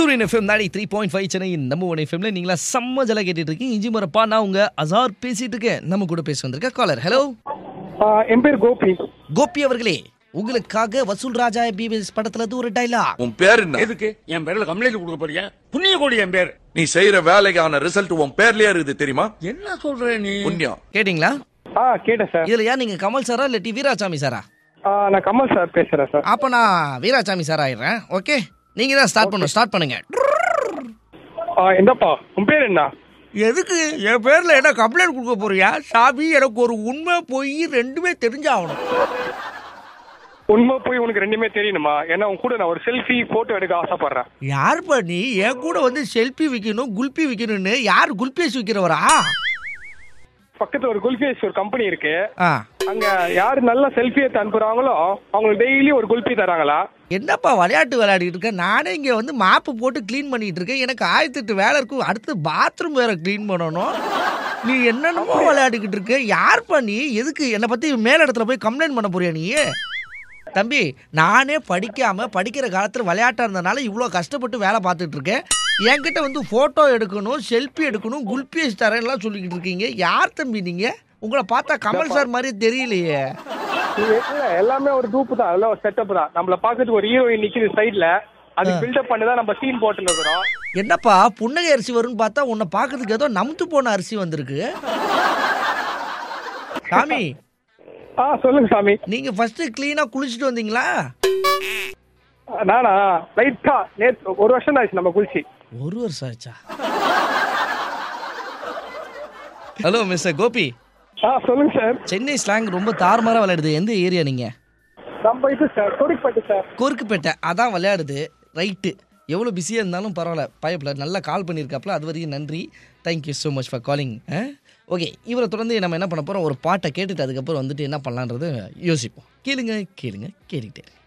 சூரியன் எஃப்எம் 3.5 சென்னையின் நம்ம ஒன் எஃப்எம்ல நீங்களா செம்ம ஜல கேட்டுட்டு இருக்கீங்க. இஞ்சி மரப்பா, நான் உங்க அசார் பேசிட்டு இருக்கேன். நம்ம கூட பேச வந்திருக்க காலர். ஹலோ, என் பேர் கோபி. கோபி அவர்களே, உங்களுக்காக வசூல் ராஜா பிபிஎஸ் படத்துல இருந்து ஒரு டைலாக். உன் பேர் என்ன? எதுக்கு என் பேர்ல கம்ப்ளைண்ட் கொடுக்க போறியா? புண்ணிய கோடி என் பேர். நீ செய்யற வேலைக்கான ரிசல்ட் உன் பேர்லயே இருக்குது தெரியுமா? என்ன சொல்ற நீ? புண்ணியம். கேட்டீங்களா? கேட்டேன் சார். இதுல யா நீங்க கமல் சாரா இல்ல வீராசாமி சாரா? நான் கமல் சார் பேசுறேன் சார். அப்ப நான் வீராசாமி சார் ஆயிடுறேன். ஓகே, நீங்க தான் ஸ்டார்ட் பண்ணுங்க. என்னப்பா உன் பேர் என்ன? எதுக்கு என் பேர்ல என்ன கம்ப்ளைண்ட் கொடுக்க போறியா? சாமி, எனக்கு ஒரு உண்மை போய் ரெண்டுமே தெரிஞ்சாகணும். உண்மை போய் உனக்கு ரெண்டுமே தெரியணுமா? ஏன்னா உன் கூட நான் ஒரு செல்ஃபி போட்டோ எடுக்க ஆசைப்படுறேன். யாருப்பா நீ? என் கூட வந்து செல்ஃபி விற்கணும், குல்பி விற்கணும்னு? யார் குல்பேஸ் விற்கிறவரா? பக்கத்துல ஒரு குல்ஃபி ஒரு கம்பெனி இருக்கு. ஆ, அங்க யாரு நல்ல செல்ஃபி எடுத்து அனுப்புறாங்களோ அவங்களுக்கு டெய்லி ஒரு குல்பி தராங்களா? என்னப்பா விளையாடிட்டு இருக்கேன்? நானே இங்க வந்து மாப்பு போட்டு கிளீன் பண்ணிட்டு இருக்கேன். எனக்கு 1008 வேலை இருக்கும். அடுத்து பாத்ரூம் வேற கிளீன் பண்ணணும். நீ என்னென்னமோ விளையாடிக்கிட்டு இருக்க. யார்ப்பா நீ? எதுக்கு என்னை பத்தி மேல் இடத்துல போய் கம்ப்ளைண்ட் பண்ண போறியா நீ? தம்பி, நானே படிக்கிற காலத்துல விளையாட்டா இருந்தனால இவ்வளோ கஷ்டப்பட்டு வேலை பார்த்துட்டு இருக்கேன். என்கிட்ட வந்து போட்டோ எடுக்கணும், செல்ஃபி எடுக்கணும், குல்பேஸ் தரேன்லாம் சொல்லிக்கிட்டு இருக்கீங்க. யார் தம்பி நீங்க? உங்களை பார்த்தா கமல் சார் மாதிரி தெரியலையே. எல்லாமே ஒரு டூப் தான், எல்லாம் ஒரு செட்டப் தான். நம்மள பாக்கிறதுக்கு ஒரு ஹீரோயின் நிக்குது சைடுல, அது பில்டப் பண்ணிதான் நம்ம சீன் போட்டு இருக்கிறோம். என்னப்பா புன்னகை அரிசி வரும்னு பார்த்தா உன்னை பார்க்கறதுக்கு ஏதோ நமுத்து போன அரிசி வந்திருக்கு. சாமி, சொல்லுங்க சாமி. நீங்க ஃபர்ஸ்ட் கிளீனா குளிச்சுட்டு வந்தீங்களா? நானா லைட்டா நேத்து 1 வருஷம் ஆச்சு நம்ம குளிச்சு. 1 வருஷம் ஆச்சா? Hello mister Gopi. சொல்லுங்க சார். சென்னை ஸ்லாங் ரொம்ப தாறுமாறா விளையாடுது. எந்த ஏரியா நீங்க? நம்ம இது சார் கொருக்குப்பேட்டை சார். கொருக்குப்பேட்டை அதான் விளையாடுது. ரைட்டு, எவ்வளோ பிஸியாக இருந்தாலும் பரவாயில்ல, பயப்பில் நல்லா கால் பண்ணியிருக்காப்புல. அது வரைக்கும் நன்றி. Thank you so much for calling. Okay, இவரை தொடர்ந்து நம்ம என்ன பண்ண போகிறோம், ஒரு பாட்டை கேட்டுட்டு அதுக்கப்புறம் வந்துட்டு என்ன பண்ணலான்றது யோசிப்போம். கேளுங்க கேட்டுக்கிட்டே.